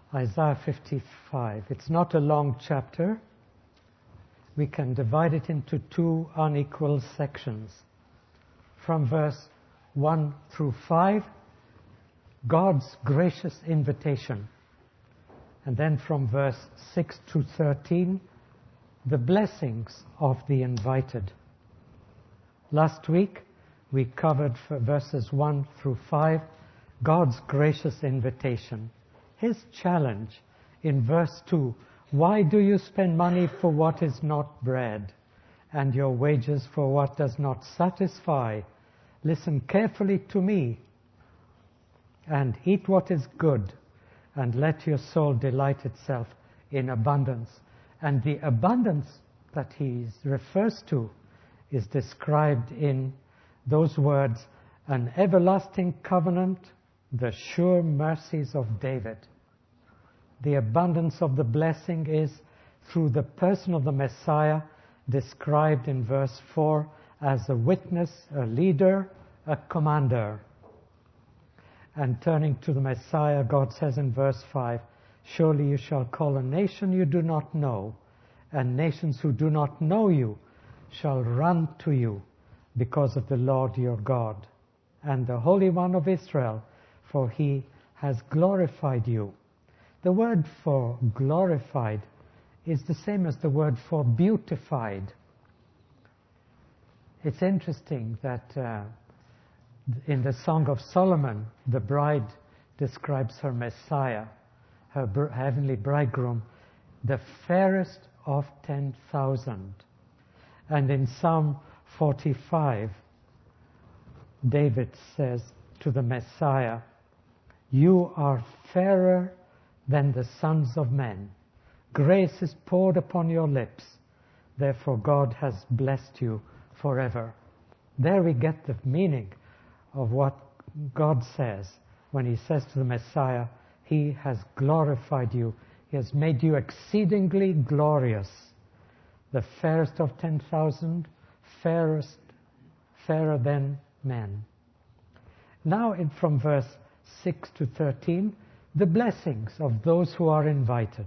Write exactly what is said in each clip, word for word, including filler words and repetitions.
Isaiah fifty-five. It's not a long chapter. We can divide it into two unequal sections. From verse one through five, God's gracious invitation. And then from verse six to thirteen, the blessings of the invited. Last week, we covered for verses one through five, God's gracious invitation. His challenge in verse two, why do you spend money for what is not bread, and your wages for what does not satisfy? Listen carefully to me, and eat what is good, and let your soul delight itself in abundance. And the abundance that he refers to is described in those words, an everlasting covenant, the sure mercies of David. The abundance of the blessing is through the person of the Messiah, described in verse four as a witness, a leader, a commander. And turning to the Messiah, God says in verse five, surely you shall call a nation you do not know, and nations who do not know you shall run to you because of the Lord your God and the Holy One of Israel, for he has glorified you. The word for glorified is the same as the word for beautified. It's interesting that uh, in the Song of Solomon, the bride describes her Messiah, her br- heavenly bridegroom, the fairest of ten thousand. And in Psalm forty-five, David says to the Messiah, you are fairer than the sons of men. Grace is poured upon your lips. Therefore God has blessed you forever. There we get the meaning of what God says when he says to the Messiah, he has glorified you. He has made you exceedingly glorious. The fairest of ten thousand, fairest, fairer than men. Now in, from verse six to thirteen, the blessings of those who are invited.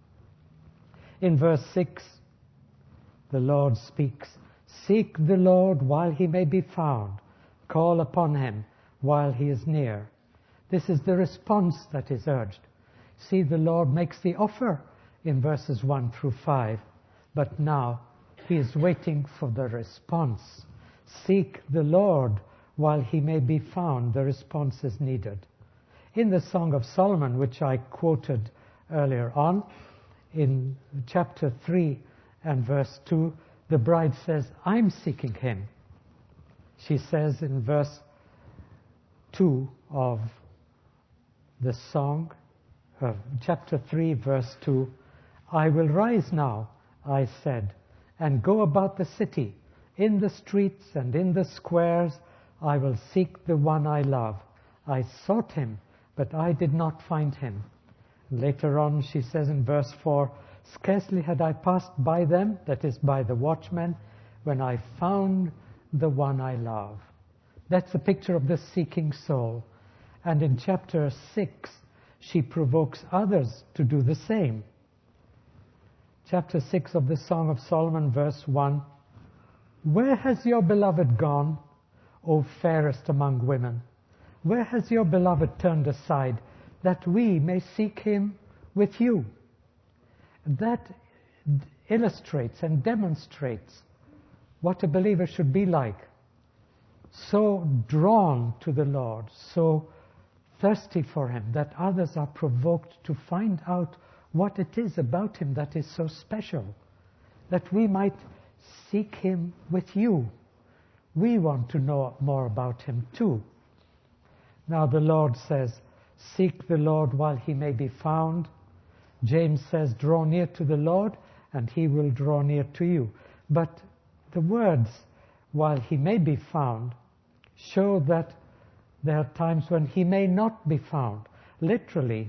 In verse six, the Lord speaks, seek the Lord while he may be found. Call upon him while he is near. This is the response that is urged. See, the Lord makes the offer in verses one through five, but now he is waiting for the response. Seek the Lord while he may be found. The response is needed. In the Song of Solomon, which I quoted earlier on, in chapter three and verse two, the bride says, I'm seeking him. She says in verse two of the song, uh, chapter three, verse two, I will rise now, I said, and go about the city. In the streets and in the squares, I will seek the one I love. I sought him, but I did not find him. Later on, she says in verse four, scarcely had I passed by them, that is by the watchmen, when I found the one I love. That's a picture of the seeking soul. And in chapter six, she provokes others to do the same. Chapter six of the Song of Solomon, verse one, where has your beloved gone, O fairest among women? Where has your beloved turned aside, that we may seek him with you? That illustrates and demonstrates what a believer should be like. So drawn to the Lord, so thirsty for him, that others are provoked to find out what it is about him that is so special, that we might seek him with you. We want to know more about him too. Now the Lord says, seek the Lord while he may be found. James says, draw near to the Lord and he will draw near to you. But the words, while he may be found, show that there are times when he may not be found. Literally,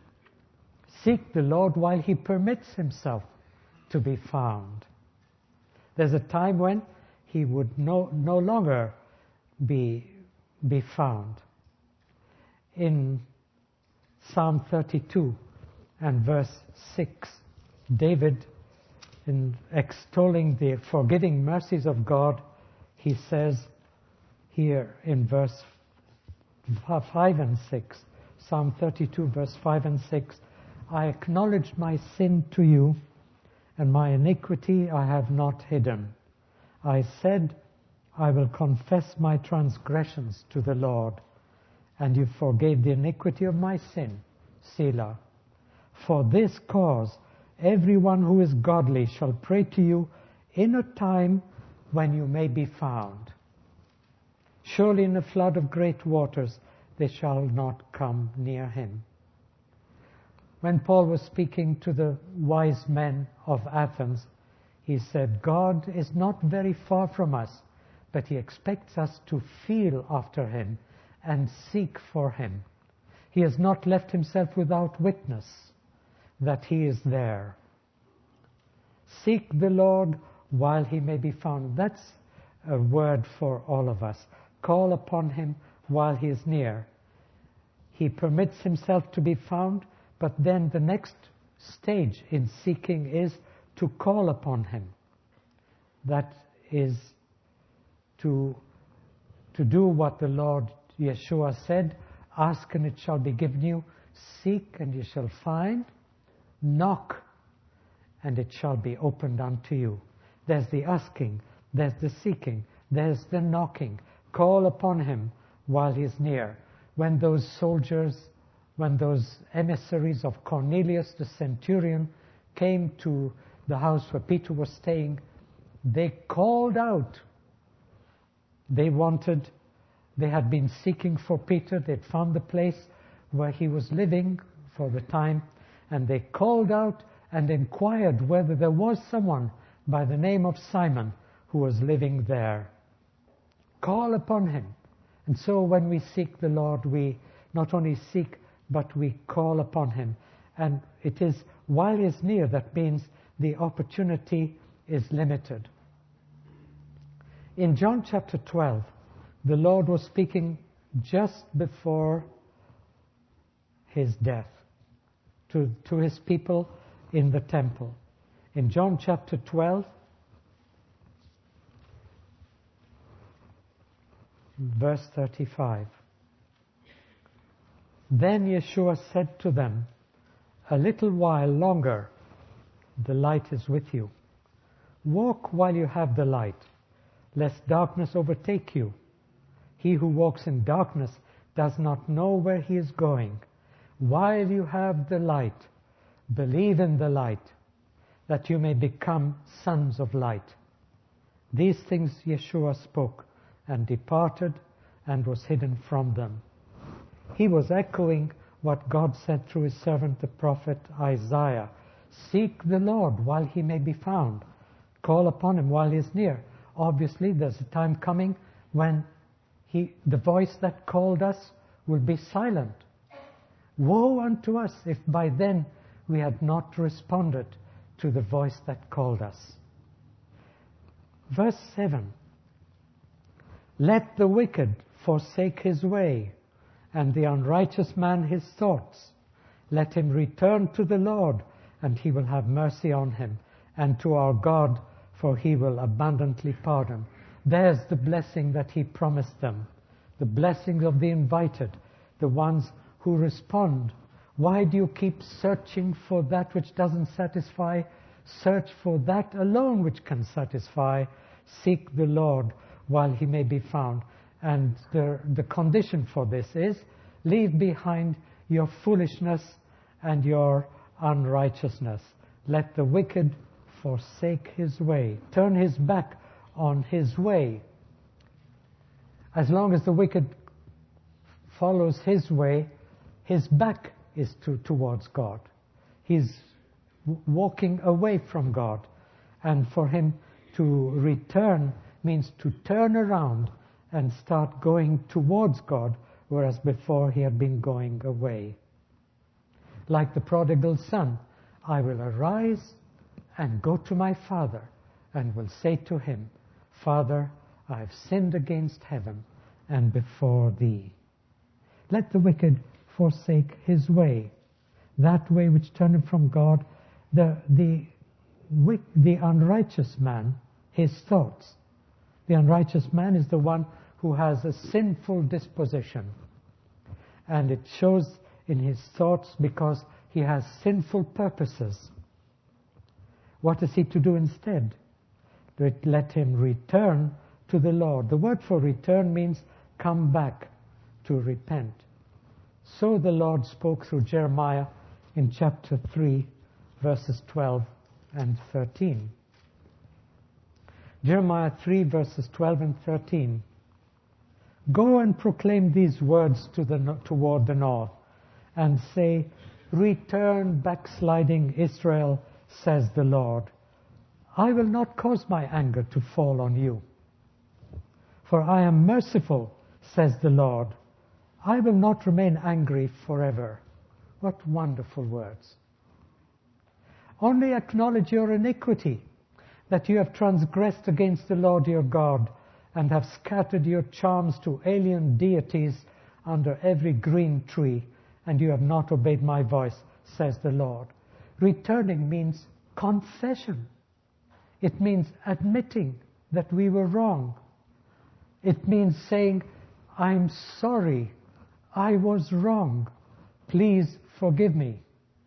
seek the Lord while he permits himself to be found. There's a time when he would no, no longer be, be found. In Psalm thirty-two, and verse six, David, in extolling the forgiving mercies of God, he says here in verse five and six, Psalm thirty-two, verse five and six, I acknowledge my sin to you, and my iniquity I have not hidden. I said, I will confess my transgressions to the Lord, and you forgave the iniquity of my sin, Selah. For this cause, everyone who is godly shall pray to you in a time when you may be found. Surely in a flood of great waters they shall not come near him. When Paul was speaking to the wise men of Athens, he said, God is not very far from us, but he expects us to feel after him and seek for him. He has not left himself without witness that he is there. Seek the Lord while he may be found. That's a word for all of us. Call upon him while he is near. He permits himself to be found, but then the next stage in seeking is to call upon him. That is to, to do what the Lord Yeshua said, ask and it shall be given you, seek and you shall find, knock and it shall be opened unto you. There's the asking, there's the seeking, there's the knocking. Call upon him while he is near. When those soldiers, when those emissaries of Cornelius the centurion came to the house where Peter was staying, they called out. They wanted, they had been seeking for Peter, they'd found the place where he was living for the time, and they called out and inquired whether there was someone by the name of Simon who was living there. Call upon him. And so when we seek the Lord, we not only seek, but we call upon him. And it is while he is near, that means the opportunity is limited. In John chapter twelve, the Lord was speaking just before his death to, to his people in the temple. In John chapter twelve, verse thirty-five, then Yeshua said to them, a little while longer, the light is with you. Walk while you have the light, lest darkness overtake you. He who walks in darkness does not know where he is going. While you have the light, believe in the light, that you may become sons of light. These things Yeshua spoke, and departed, and was hidden from them. He was echoing what God said through his servant the prophet Isaiah. Seek the Lord while he may be found. Call upon him while he is near. Obviously, there's a time coming when he, the voice that called us will be silent. Woe unto us if by then we had not responded to the voice that called us. Verse seven. Let the wicked forsake his way, and the unrighteous man his thoughts. Let him return to the Lord, and he will have mercy on him, and to our God, for he will abundantly pardon. There's the blessing that he promised them. The blessings of the invited, the ones who respond. Why do you keep searching for that which doesn't satisfy? Search for that alone which can satisfy. Seek the Lord while he may be found. And the, the condition for this is, leave behind your foolishness and your unrighteousness. Let the wicked forsake his way. Turn his back on his way. As long as the wicked follows his way, his back is to, towards God. He's walking away from God. And for him to return means to turn around and start going towards God, whereas before he had been going away. Like the prodigal son, I will arise and go to my father, and will say to him, Father, I have sinned against heaven and before thee. Let the wicked forsake his way. that way which turneth from God. The, the, the unrighteous man, his thoughts. The unrighteous man is the one who has a sinful disposition. And it shows in his thoughts because he has sinful purposes. What is he to do instead? Let him return to the Lord. The word for return means come back, to repent. So the Lord spoke through Jeremiah in chapter three, verses twelve and thirteen. Jeremiah three, verses twelve and thirteen. Go and proclaim these words to the, toward the north, and say, return, backsliding Israel, says the Lord. I will not cause my anger to fall on you. For I am merciful, says the Lord. I will not remain angry forever. What wonderful words. Only acknowledge your iniquity, that you have transgressed against the Lord your God, and have scattered your charms to alien deities under every green tree, and you have not obeyed my voice, says the Lord. Returning means confession. It means admitting that we were wrong. It means saying, I'm sorry, I was wrong, please forgive me.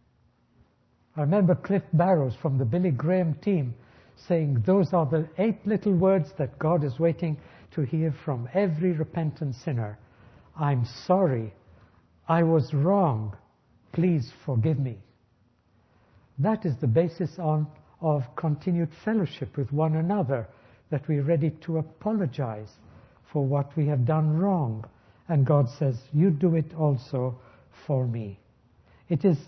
I remember Cliff Barrows from the Billy Graham team saying those are the eight little words that God is waiting to hear from every repentant sinner. I'm sorry, I was wrong, please forgive me. That is the basis on, of continued fellowship with one another, that we're ready to apologize for what we have done wrong. And God says, you do it also for me. It is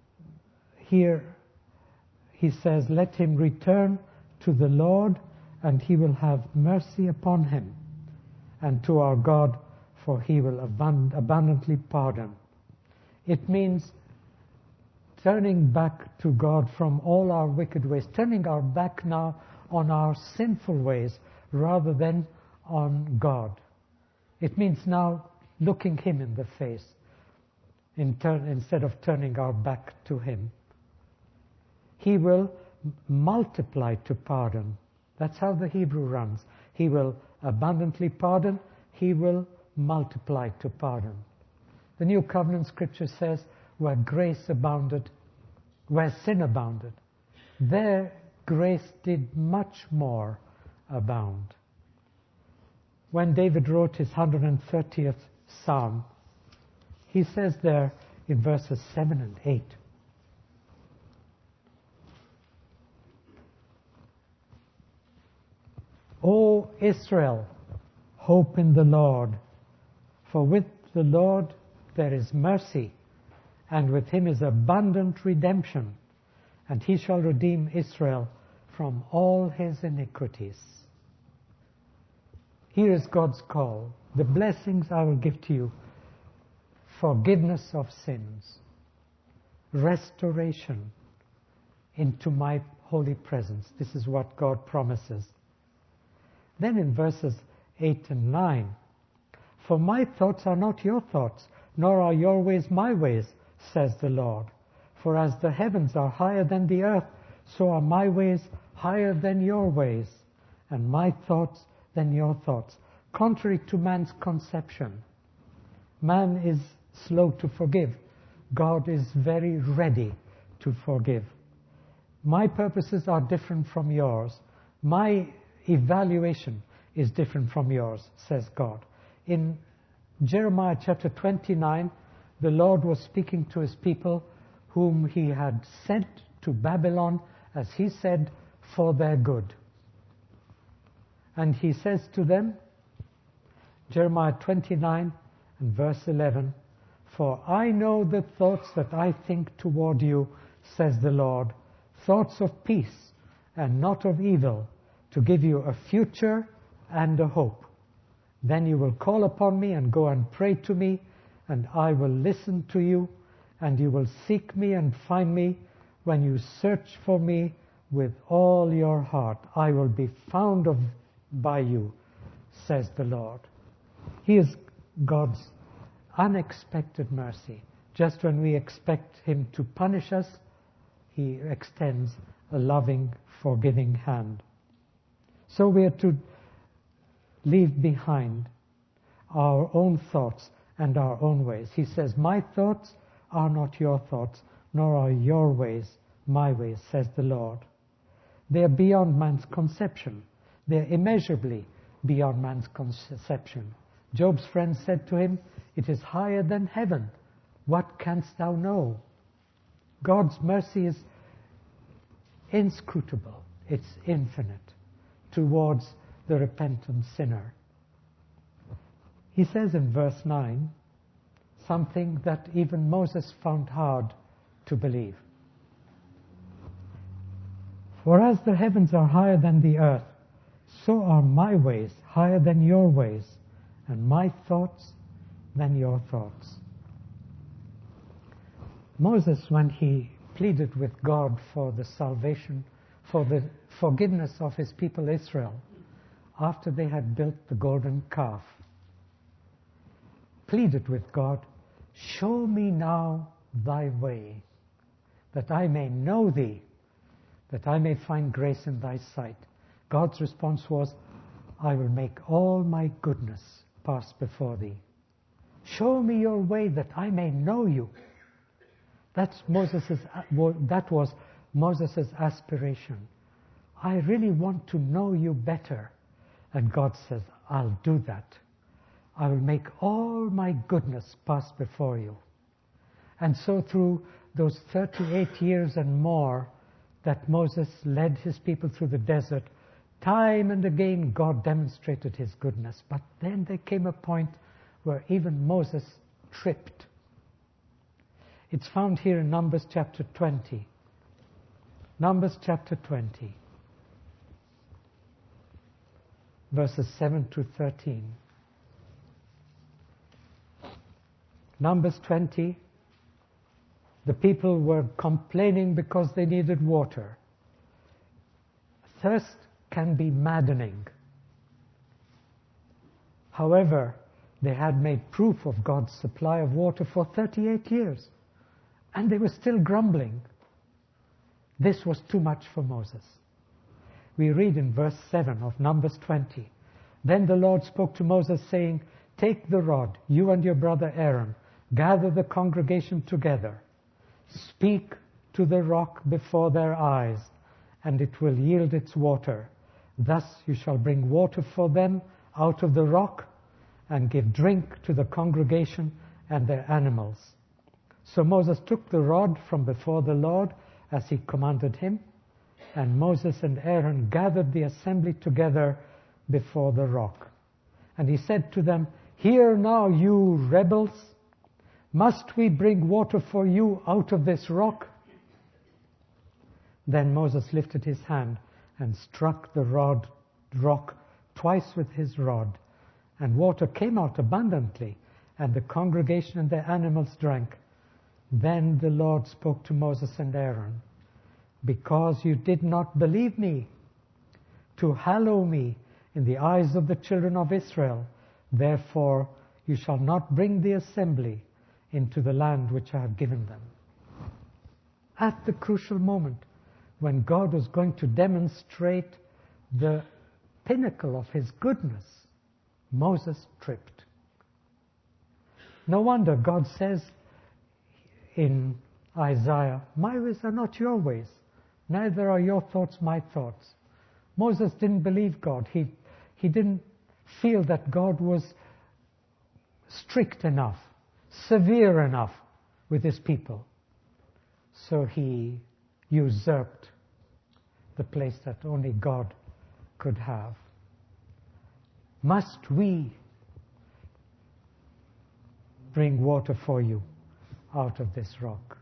here, he says, let him return to the Lord, and he will have mercy upon him, and to our God, for he will abund- abundantly pardon. It means turning back to God from all our wicked ways, turning our back now on our sinful ways rather than on God. It means now looking him in the face in turn, instead of turning our back to him. He will multiply to pardon. That's how the Hebrew runs. He will abundantly pardon. He will multiply to pardon. The New Covenant Scripture says, where grace abounded, where sin abounded, there grace did much more abound. When David wrote his one hundred thirtieth Psalm, he says there in verses seven and eight, O Israel, hope in the Lord, for with the Lord there is mercy, and with him is abundant redemption, and he shall redeem Israel from all his iniquities. Here is God's call. The blessings I will give to you: forgiveness of sins, restoration into my holy presence. This is what God promises. Then in verses eight and nine, for my thoughts are not your thoughts, nor are your ways my ways, says the Lord. For as the heavens are higher than the earth, so are my ways higher than your ways, and my thoughts than your thoughts. Contrary to man's conception, man is slow to forgive. God is very ready to forgive. My purposes are different from yours. My evaluation is different from yours, says God. In Jeremiah chapter twenty-nine, the Lord was speaking to his people whom he had sent to Babylon, as he said, for their good. And he says to them, Jeremiah twenty-nine and verse eleven, for I know the thoughts that I think toward you, says the Lord, thoughts of peace and not of evil, to give you a future and a hope. Then you will call upon me and go and pray to me, and I will listen to you, and you will seek me and find me when you search for me with all your heart. I will be found of by you, says the Lord. He is God's unexpected mercy, Just when we expect him to punish us, he extends a loving, forgiving hand. So we are to leave behind our own thoughts and our own ways. He says, my thoughts are not your thoughts, nor are your ways my ways, says the Lord. They are beyond man's conception. They are immeasurably beyond man's conception. Job's friend said to him, it is higher than heaven. What canst thou know? God's mercy is inscrutable. It's infinite towards the repentant sinner. He says in verse nine something that even Moses found hard to believe. For as the heavens are higher than the earth, so are my ways higher than your ways, and my thoughts than your thoughts. Moses, when he pleaded with God for the salvation, for the forgiveness of his people Israel, after they had built the golden calf, pleaded with God, show me now thy way, that I may know thee, that I may find grace in thy sight. God's response was, I will make all my goodness pass before thee. Show me your way that I may know you. That's Moses's, that was Moses' aspiration. I really want to know you better. And God says, I'll do that. I will make all my goodness pass before you. And so through those thirty-eight years and more that Moses led his people through the desert, time and again God demonstrated his goodness. But then there came a point where even Moses tripped. It's found here in Numbers chapter twenty. Numbers chapter twenty, verses seven to thirteen. Numbers twenty, the people were complaining because they needed water. Thirst can be maddening. However, they had made proof of God's supply of water for thirty-eight years, and they were still grumbling. This was too much for Moses. We read in verse seven of Numbers twenty, then the Lord spoke to Moses, saying, take the rod, you and your brother Aaron, gather the congregation together. Speak to the rock before their eyes, and it will yield its water. Thus you shall bring water for them out of the rock, and give drink to the congregation and their animals. So Moses took the rod from before the Lord, as he commanded him, and Moses and Aaron gathered the assembly together before the rock. And he said to them, hear now, you rebels, must we bring water for you out of this rock? Then Moses lifted his hand and struck the rod, rock twice with his rod, and water came out abundantly, and the congregation and their animals drank. Then the Lord spoke to Moses and Aaron, because you did not believe me, to hallow me in the eyes of the children of Israel, therefore you shall not bring the assembly into the land which I have given them. At the crucial moment when God was going to demonstrate the pinnacle of his goodness, Moses tripped. No wonder God says in Isaiah, my ways are not your ways, neither are your thoughts my thoughts. Moses didn't believe God. He, he didn't feel that God was strict enough, severe enough with his people. So he usurped the place that only God could have. Must we bring water for you out of this rock?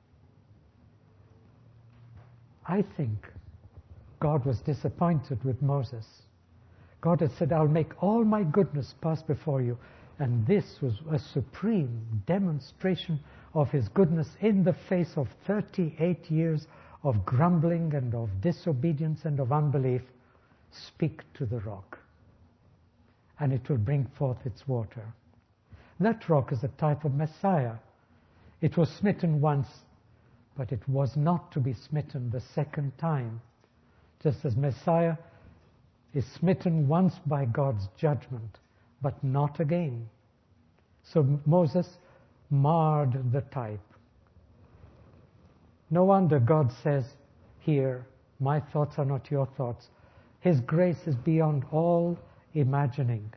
I think God was disappointed with Moses. God had said, I'll make all my goodness pass before you. And this was a supreme demonstration of his goodness in the face of thirty-eight years of grumbling and of disobedience and of unbelief. Speak to the rock, and it will bring forth its water. That rock is a type of Messiah. It was smitten once, but it was not to be smitten the second time. Just as Messiah is smitten once by God's judgment, but not again. So Moses marred the type. No wonder God says here, my thoughts are not your thoughts. His grace is beyond all imagining,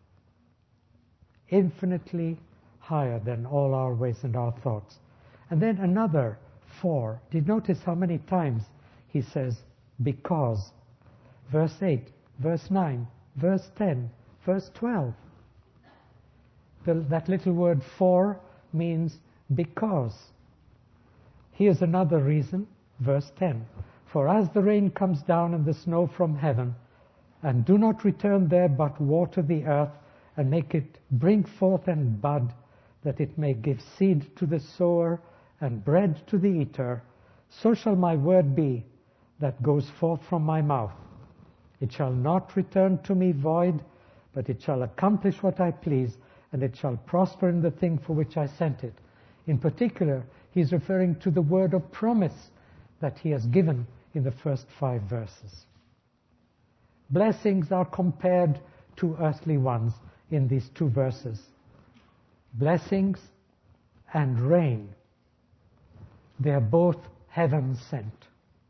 infinitely higher than all our ways and our thoughts. And then another for. Did you notice how many times he says because? Verse eight, verse nine, verse ten, verse twelve. The, that little word for means because. Here's another reason, verse ten. For as the rain comes down and the snow from heaven, and do not return there, but water the earth, and make it bring forth and bud, that it may give seed to the sower and bread to the eater, so shall my word be that goes forth from my mouth. It shall not return to me void, but it shall accomplish what I please, and it shall prosper in the thing for which I sent it. In particular, he's referring to the word of promise that he has given in the first five verses. Blessings are compared to earthly ones in these two verses. Blessings and rain, they are both heaven sent.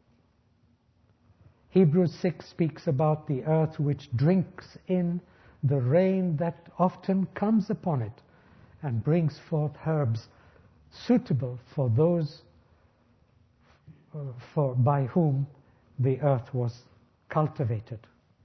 Hebrews six speaks about the earth which drinks in the rain that often comes upon it and brings forth herbs suitable for those uh, for by whom the earth was cultivated.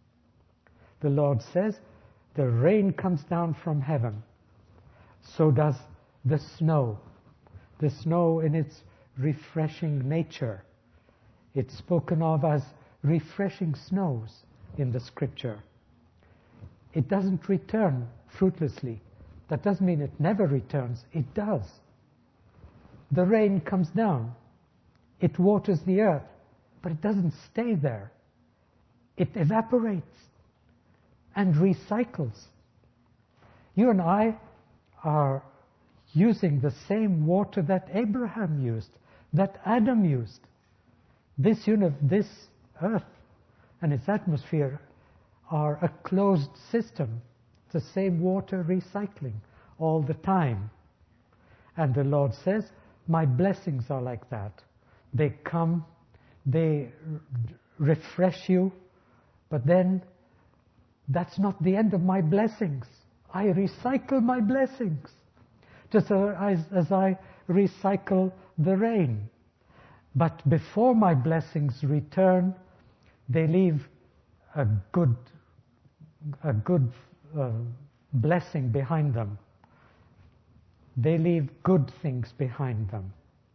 The Lord says, the rain comes down from heaven. So does the snow. The snow in its refreshing nature. It's spoken of as refreshing snows in the scripture. It doesn't return fruitlessly. That doesn't mean it never returns. It does. The rain comes down. It waters the earth, but it doesn't stay there. It evaporates and recycles. You and I are using the same water that Abraham used, that Adam used. This unit, this earth and its atmosphere are a closed system. The same water recycling all the time. And the Lord says, my blessings are like that. They come, they refresh you, but then that's not the end of my blessings. I recycle my blessings, just as, as I recycle the rain. But before my blessings return, they leave a good, a good uh, blessing behind them. They leave good things behind them.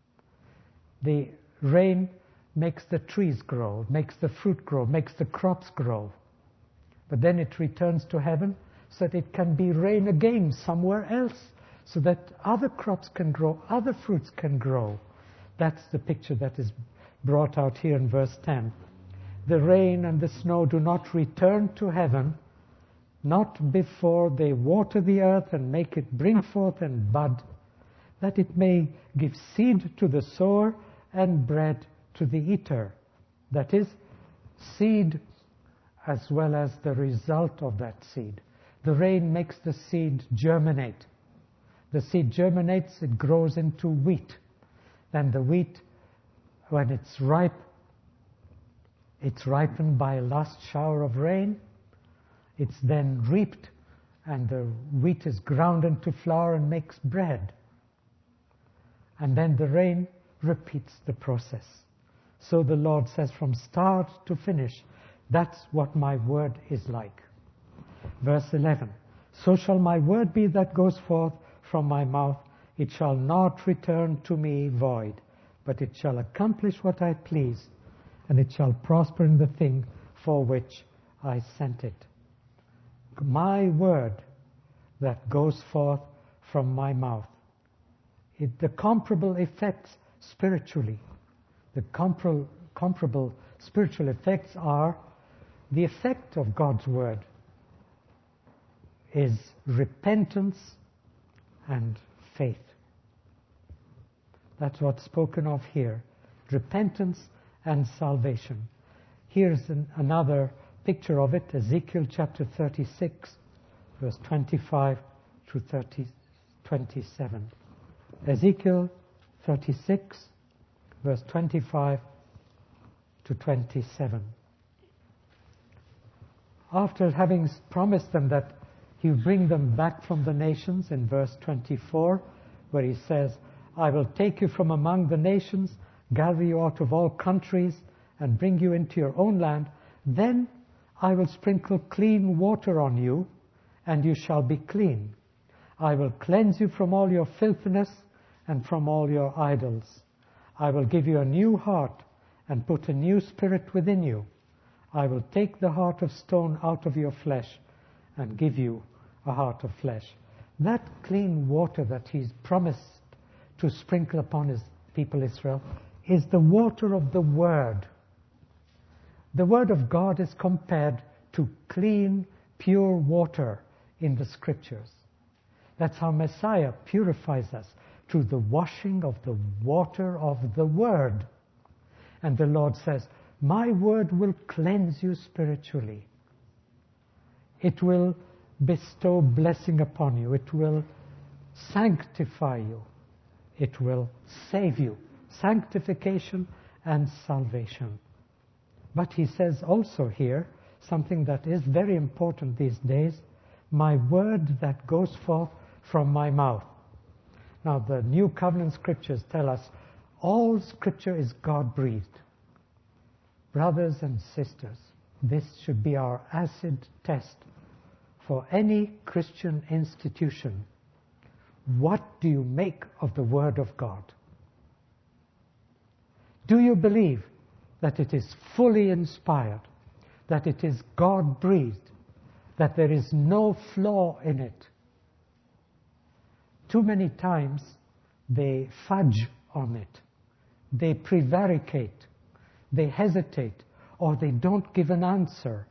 The rain makes the trees grow, makes the fruit grow, makes the crops grow. But then it returns to heaven so that it can be rain again somewhere else, so that other crops can grow, other fruits can grow. That's the picture that is brought out here in verse ten. The rain and the snow do not return to heaven, not before they water the earth and make it bring forth and bud, that it may give seed to the sower and bread to the eater. That is, seed as well as the result of that seed. The rain makes the seed germinate. The seed germinates, it grows into wheat. Then the wheat, when it's ripe, it's ripened by a last shower of rain. It's then reaped, and the wheat is ground into flour and makes bread. And then the rain repeats the process. So the Lord says, from start to finish, that's what my word is like. Verse eleven, so shall my word be that goes forth from my mouth. It shall not return to me void, but it shall accomplish what I please, and it shall prosper in the thing for which I sent it. My word that goes forth from my mouth. It, the comparable effects spiritually, the compar- comparable spiritual effects are the effect of God's word is repentance and faith. That's what's spoken of here. Repentance and salvation. Here's an, another picture of it, Ezekiel chapter thirty-six, verse twenty-five to thirty, twenty-seven. Ezekiel thirty-six, verse twenty-five to twenty-seven. After having promised them that he will bring them back from the nations, in verse twenty-four, where he says, I will take you from among the nations, gather you out of all countries, and bring you into your own land. Then I will sprinkle clean water on you, and you shall be clean. I will cleanse you from all your filthiness and from all your idols. I will give you a new heart and put a new spirit within you. I will take the heart of stone out of your flesh and give you a heart of flesh. That clean water that he's promised to sprinkle upon his people Israel is the water of the Word. The Word of God is compared to clean, pure water in the Scriptures. That's how Messiah purifies us, through the washing of the water of the Word. And the Lord says, my Word will cleanse you spiritually. It will bestow blessing upon you. It will sanctify you. It will save you. Sanctification and salvation. But he says also here, something that is very important these days, my word that goes forth from my mouth. Now the New Covenant Scriptures tell us all Scripture is God-breathed. Brothers and sisters, this should be our acid test for any Christian institution. What do you make of the Word of God? Do you believe that it is fully inspired, that it is God-breathed, that there is no flaw in it? Too many times they fudge on it, they prevaricate, they hesitate, or they don't give an answer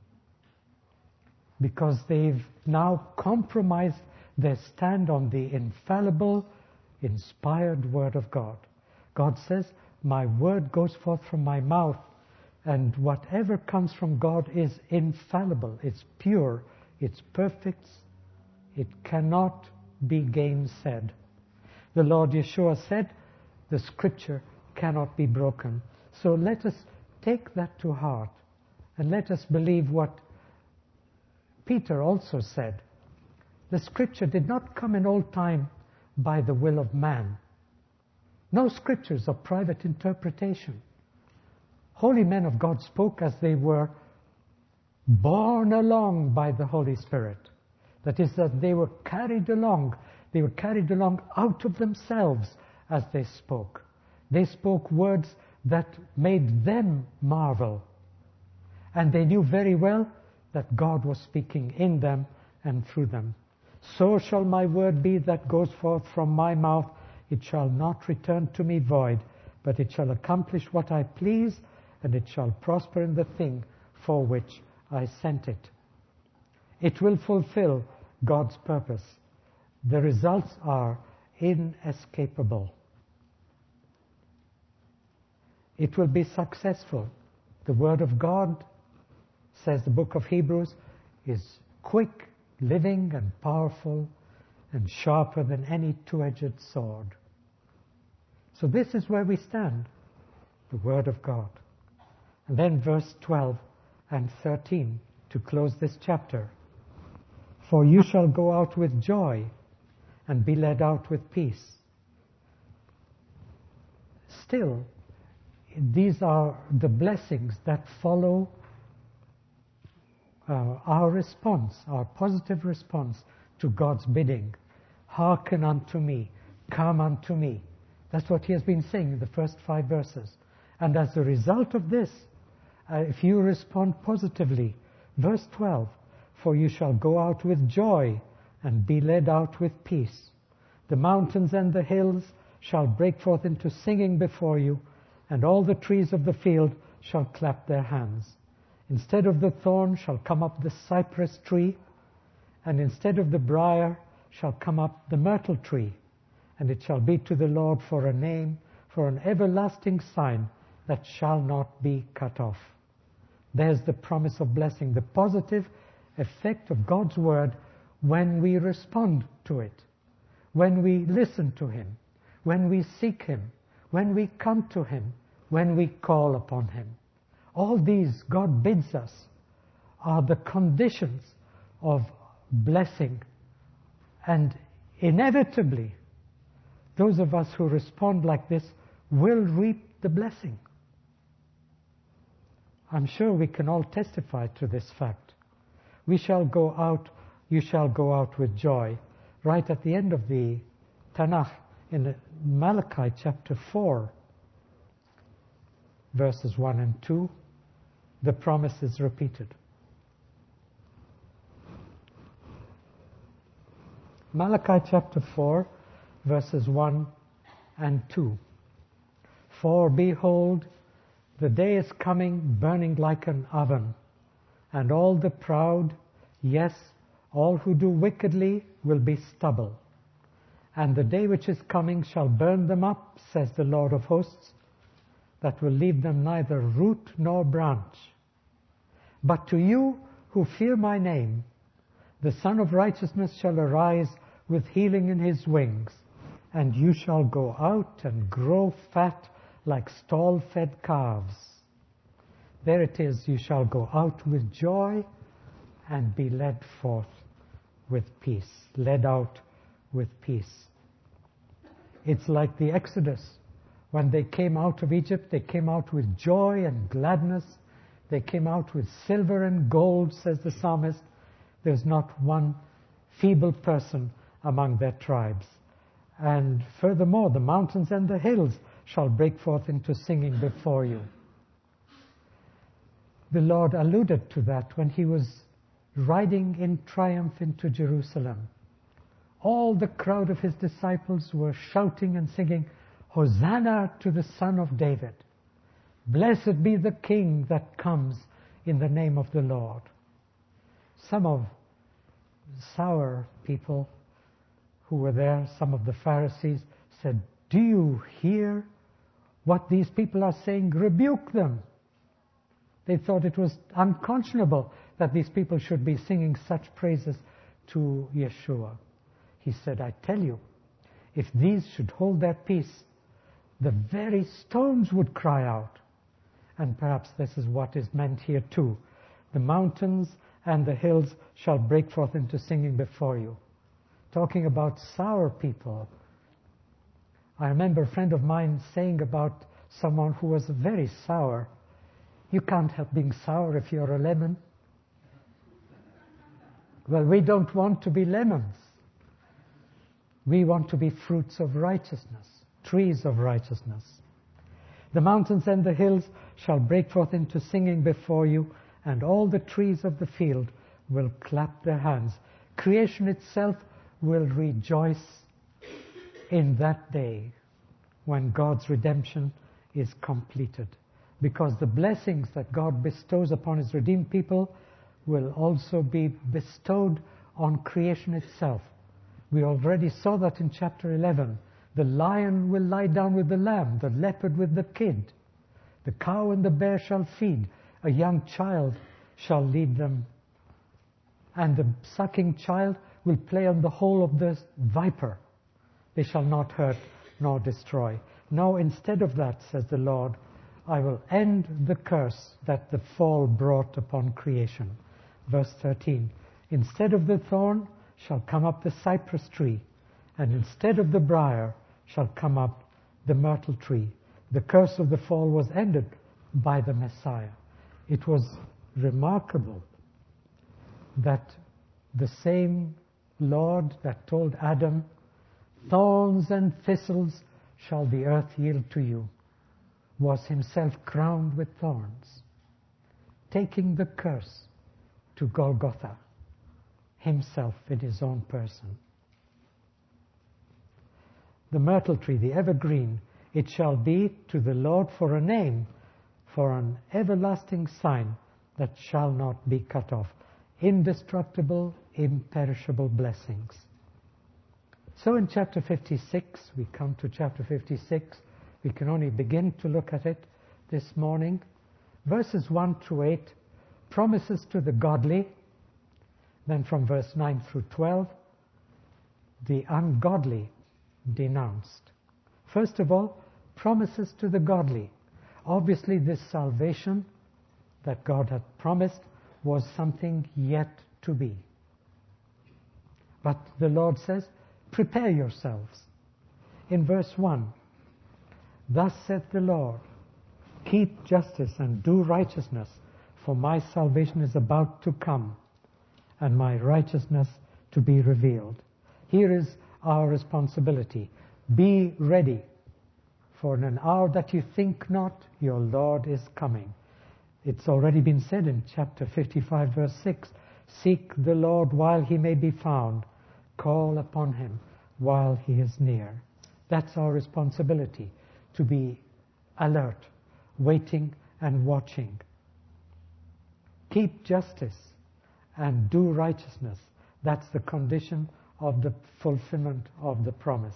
because they've now compromised their stand on the infallible, inspired Word of God. God says, my word goes forth from my mouth, and whatever comes from God is infallible, it's pure, it's perfect, it cannot be gainsaid. The Lord Yeshua said, the Scripture cannot be broken. So let us take that to heart, and let us believe what Peter also said. The Scripture did not come in old time by the will of man. No Scriptures of private interpretation. Holy men of God spoke as they were borne along by the Holy Spirit. That is, that they were carried along. They were carried along out of themselves as they spoke. They spoke words that made them marvel. And they knew very well that God was speaking in them and through them. So shall my word be that goes forth from my mouth. It shall not return to me void, but it shall accomplish what I please, and it shall prosper in the thing for which I sent it. It will fulfill God's purpose. The results are inescapable. It will be successful. The Word of God, says the book of Hebrews, is quick, living, and powerful, and sharper than any two-edged sword. So this is where we stand, the Word of God. And then verse twelve and thirteen to close this chapter. For you shall go out with joy and be led out with peace. Still, these are the blessings that follow uh, our response, our positive response to God's bidding. Hearken unto me, come unto me. That's what he has been saying in the first five verses. And as a result of this, uh, if you respond positively, verse twelve, for you shall go out with joy and be led out with peace. The mountains and the hills shall break forth into singing before you, and all the trees of the field shall clap their hands. Instead of the thorn shall come up the cypress tree, and instead of the briar shall come up the myrtle tree, and it shall be to the Lord for a name, for an everlasting sign that shall not be cut off. There's the promise of blessing, the positive effect of God's word when we respond to it, when we listen to Him, when we seek Him, when we come to Him, when we call upon Him. All these, God bids us, are the conditions of blessing. And inevitably, those of us who respond like this will reap the blessing. I'm sure we can all testify to this fact. We shall go out, you shall go out with joy. Right at the end of the Tanakh, in Malachi chapter four, verses one and two, the promise is repeated. Malachi chapter four, verses one and two. For behold, the day is coming, burning like an oven, and all the proud, yes, all who do wickedly, will be stubble. And the day which is coming shall burn them up, says the Lord of hosts, that will leave them neither root nor branch. But to you who fear my name, the Son of Righteousness shall arise with healing in his wings, and you shall go out and grow fat like stall-fed calves. There it is, you shall go out with joy and be led forth with peace. Led out with peace. It's like the Exodus. When they came out of Egypt, they came out with joy and gladness. They came out with silver and gold, says the psalmist. There's not one feeble person among their tribes. And furthermore, the mountains and the hills shall break forth into singing before you. The Lord alluded to that when He was riding in triumph into Jerusalem. All the crowd of His disciples were shouting and singing, Hosanna to the Son of David. Blessed be the King that comes in the name of the Lord. Some of sour people who were there, some of the Pharisees, said, do you hear what these people are saying? Rebuke them. They thought it was unconscionable that these people should be singing such praises to Yeshua. He said, I tell you, if these should hold their peace, the very stones would cry out. And perhaps this is what is meant here too. The mountains and the hills shall break forth into singing before you. Talking about sour people. I remember a friend of mine saying about someone who was very sour, you can't help being sour if you're a lemon. Well, we don't want to be lemons. We want to be fruits of righteousness, trees of righteousness. The mountains and the hills shall break forth into singing before you, and all the trees of the field will clap their hands. Creation itself will rejoice in that day when God's redemption is completed. Because the blessings that God bestows upon His redeemed people will also be bestowed on creation itself. We already saw that in chapter eleven. The lion will lie down with the lamb, the leopard with the kid. The cow and the bear shall feed. A young child shall lead them. And the sucking child will play on the hole of the viper. They shall not hurt nor destroy. Now instead of that, says the Lord, I will end the curse that the fall brought upon creation. Verse thirteen, instead of the thorn shall come up the cypress tree, and instead of the briar shall come up the myrtle tree. The curse of the fall was ended by the Messiah. It was remarkable that the same Lord that told Adam, thorns and thistles shall the earth yield to you, was Himself crowned with thorns, taking the curse to Golgotha, Himself in His own person. The myrtle tree, the evergreen, it shall be to the Lord for a name, for an everlasting sign that shall not be cut off. Indestructible, imperishable blessings. So in chapter fifty-six, we come to chapter fifty-six. We can only begin to look at it this morning. Verses one through eight, promises to the godly. Then from verse nine through twelve, the ungodly denounced. First of all, promises to the godly. Obviously, this salvation that God had promised was something yet to be. But the Lord says, prepare yourselves. In verse one, thus saith the Lord, keep justice and do righteousness, for my salvation is about to come, and my righteousness to be revealed. Here is our responsibility. Be ready, for in an hour that you think not, your Lord is coming. It's already been said in chapter fifty-five, verse six, seek the Lord while he may be found. Call upon him while he is near. That's our responsibility, to be alert, waiting and watching. Keep justice and do righteousness. That's the condition of the fulfillment of the promise.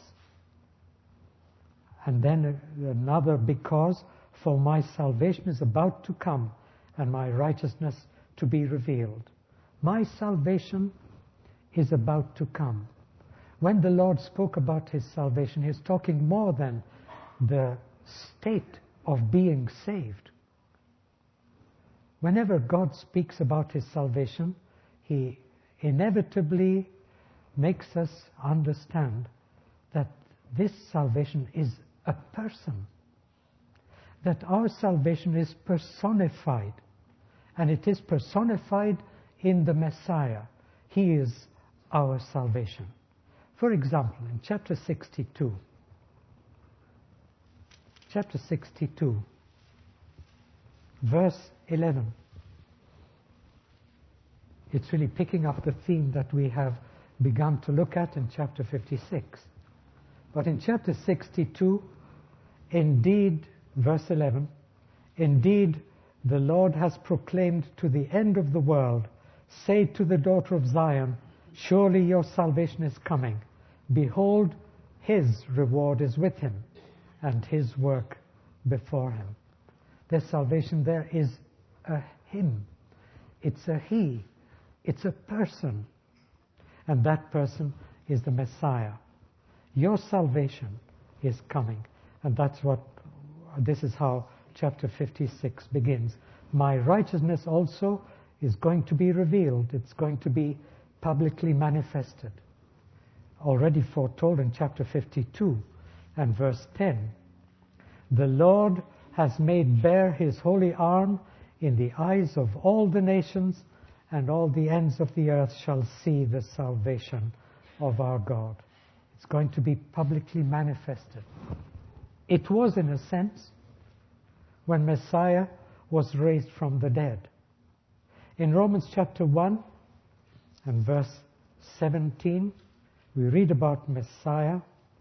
And then another, because for my salvation is about to come and my righteousness to be revealed. My salvation is about to come. When the Lord spoke about his salvation, he's talking more than the state of being saved. Whenever God speaks about his salvation, he inevitably makes us understand that this salvation is a person. That our salvation is personified. And it is personified in the Messiah. He is our salvation. For example, in chapter sixty-two, chapter sixty-two, verse eleven, it's really picking up the theme that we have begun to look at in chapter fifty-six. But in chapter sixty-two, indeed, verse eleven, indeed, the Lord has proclaimed to the end of the world, say to the daughter of Zion, surely your salvation is coming. Behold, his reward is with him, and his work before him. Their salvation there is a him. It's a he. It's a person. And that person is the Messiah. Your salvation is coming. And that's what, this is how chapter fifty-six begins. My righteousness also is going to be revealed. It's going to be publicly manifested. Already foretold in chapter fifty-two and verse ten. The Lord has made bare his holy arm in the eyes of all the nations, and all the ends of the earth shall see the salvation of our God. It's going to be publicly manifested. It was, in a sense, when Messiah was raised from the dead. In Romans chapter one and verse seventeen, we read about Messiah.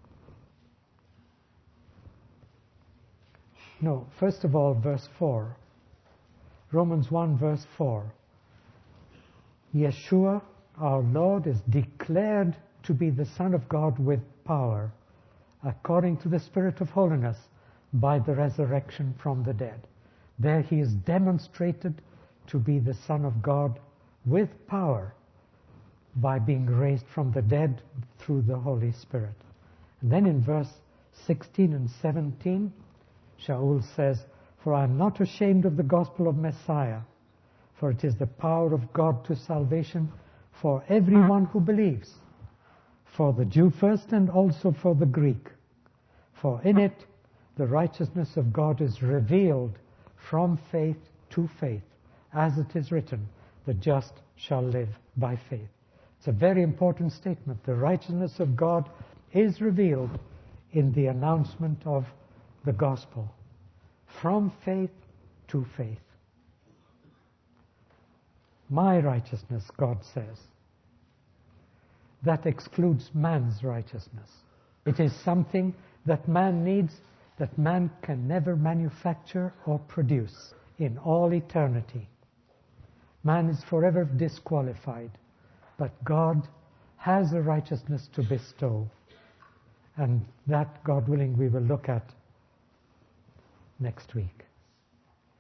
No, first of all, verse four. Romans one, verse four. Yeshua, our Lord, is declared to be the Son of God with power, according to the Spirit of holiness, by the resurrection from the dead. There he is demonstrated to be the Son of God with power by being raised from the dead through the Holy Spirit. And then in verse sixteen and seventeen, Shaul says, for I am not ashamed of the gospel of Messiah, for it is the power of God to salvation for everyone who believes, for the Jew first and also for the Greek. For in it the righteousness of God is revealed from faith to faith, as it is written, the just shall live by faith. It's a very important statement. The righteousness of God is revealed in the announcement of the gospel, from faith to faith. My righteousness, God says, that excludes man's righteousness. It is something that man needs, that man can never manufacture or produce in all eternity. Man is forever disqualified, but God has a righteousness to bestow. And that, God willing, we will look at next week.